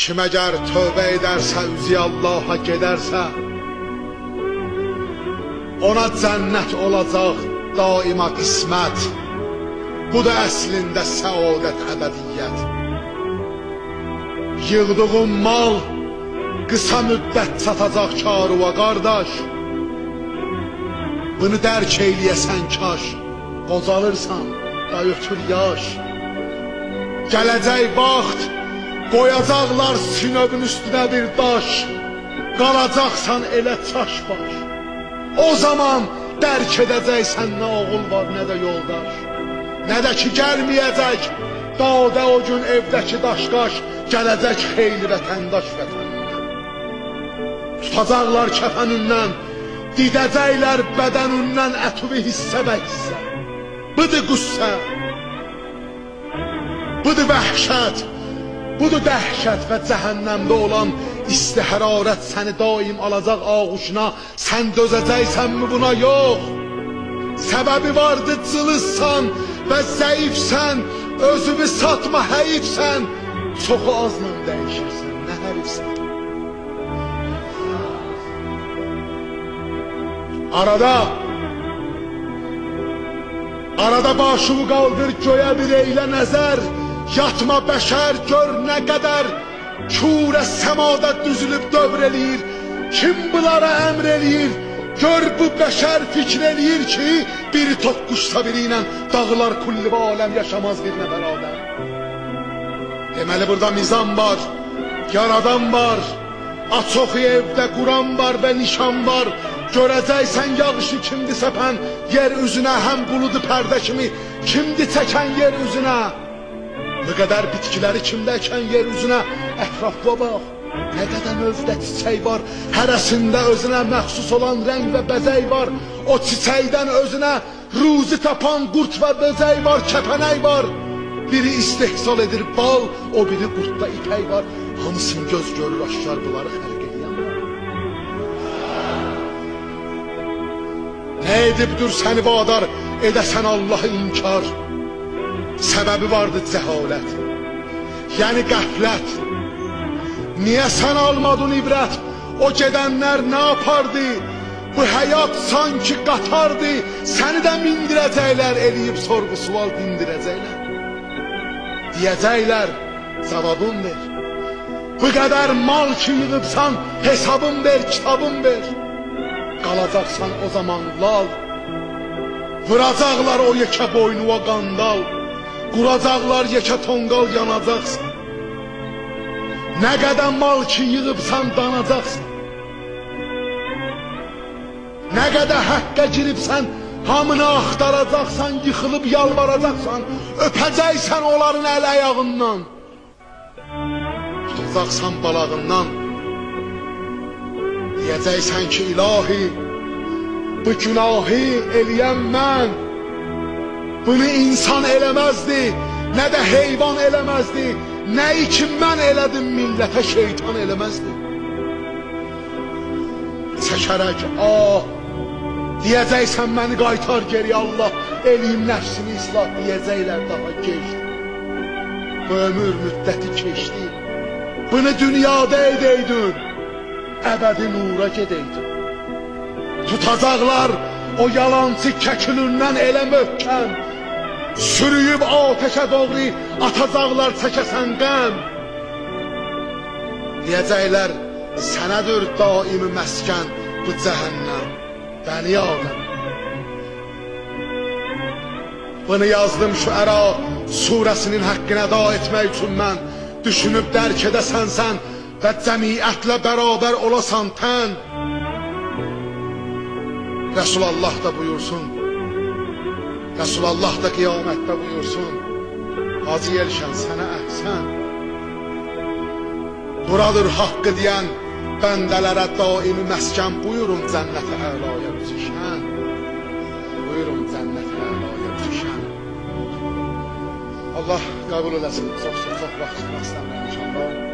Kim əgər tövbə edərsə, üzü Allaha gedərsə, ona cənnət olacaq daima qismət. Bu da əslində səadət əbədiyyət. Yığdığın mal qısa müddət çatacaq karuva qardaş. Bunu dərk eyləyəsən kaş, qocalırsan da ötür yaş. Gələcək vaxt qoyacaqlar sinövün üstünə bir daş, qalacaqsan elə çaş baş. O zaman dərk edəcəksən nə oğul var, nə də yoldaş. Nə də ki gəlməyəcək dağda o gün evdəki daşqaş, gələcək xeyli vətəndaş vətənindən. Tutacaqlar kəfənindən, didəcəklər bədənindən ətuvi hissə və hissə. Budur qüssə, budur vəhşət, budur dəhşət və cəhənnəmdə olan isti hərarət səni daim alacaq ağuşuna. Sən dözəcəksənmi buna? Yox. Səbəbi vardı, cılızsan və zəifsən, özünü satma, həyifsən. Çoxu azla dəyişirsən, nə hərifsən. Arada başını qaldır, göyə bir eylə nəzər. Yatma bəşər, gör nə qədər kürə səmada düzülüb dövr eləyir. Kim bunlara əmr eləyir? Gör bu bəşər fikr eləyir ki, biri toqquşsa biri ilə dağlar kulli və aləm yaşamaz bir nəfər adəm. Deməli burada mizan var, yaradan var, açoxu evdə Quran var və nişan var. Görəcəksən yağışı kimdi səpən yer üzünə, həm buludu pərdə kimi kimdi çəkən yer üzünə. Bu qədər bitkiləri kimdə əkən yer üzünə. Ətrafda bax, nə qədər növdə çiçək var, hərəsində özünə məxsus olan rəng və bəzək var. O çiçəkdən özünə ruzi tapan qurt və böcək var, kəpənək var. Biri istehsal edir bal, o biri qurtda ipək var. Hamısını göz görür aşkar bunları xəlq edən var. Nə edibdur səni vadar edəsən Allahı inkar? Səbəbi vardı cəhalət, yəni qəflət. Niyə sən almadın ibrət? O gedənlər nə yapardı? Bu həyat sanki qatardı. Səni də mindirəcəklər, eləyib sorğu sual dindirəcəklər. Deyəcəklər, cavabın ver. Bu qədər mal ki yığıbsan, hesabın ver, kitabın ver. Qalacaqsan o zaman lal. Vuracaqlar o yekə boynuva qandal. Quracaqlar yekə tonqal, yanacaqsan. Nə qədər mal ki yığıbsan, danacaqsan. Nə qədər həqqə giribsən, hamını axtaracaqsan, yıxılıb yalvaracaqsan. Öpəcəksən onların əl ayağından. Tutacaqsan balağından. Deyəcəksən ki ilahi, bu günahı eləyən mən. Bunu insan eləməzdi, nə də heyvan eləməzdi. Nəyi ki mən elədim, millətə şeytan eləməzdi. Çəkərək deyəcəksən məni qaytar geri Allah, eləyim nəfsini islah, deyəcəklər daha geçdi. Bu ömür müddəti keçdi. Bunu dünyada edəydin, əbədi nura gedəydin. Tutacaqlar o yalancı kəkilindən elə möhkəm, sürüyüb ateşə doğru atacaqlar çəkəsən qəm. Deyəcəklər sənədir daimi məskən bu cəhənnəm, Bəni Adəm. Bunu yazdım Şüəra surəsinin haqqını əda etmək üçün mən. Düşünüb dərk edəsən sən və cəmiyyətlə bərabər olasan tən. Resulallah da buyursun, Resulallah da qiyamətdə buyursun, Hacı Elşən sənə əhsən. Buradır haqqı deyən bəndələrə daimi məskən. Buyurun cənnət-i əlaya üzüşən. Buyurun cənnət-i əlaya üzüşən. Allah qəbul eləsin. Çox vaxt çıxmaq istəmirəm inşallah.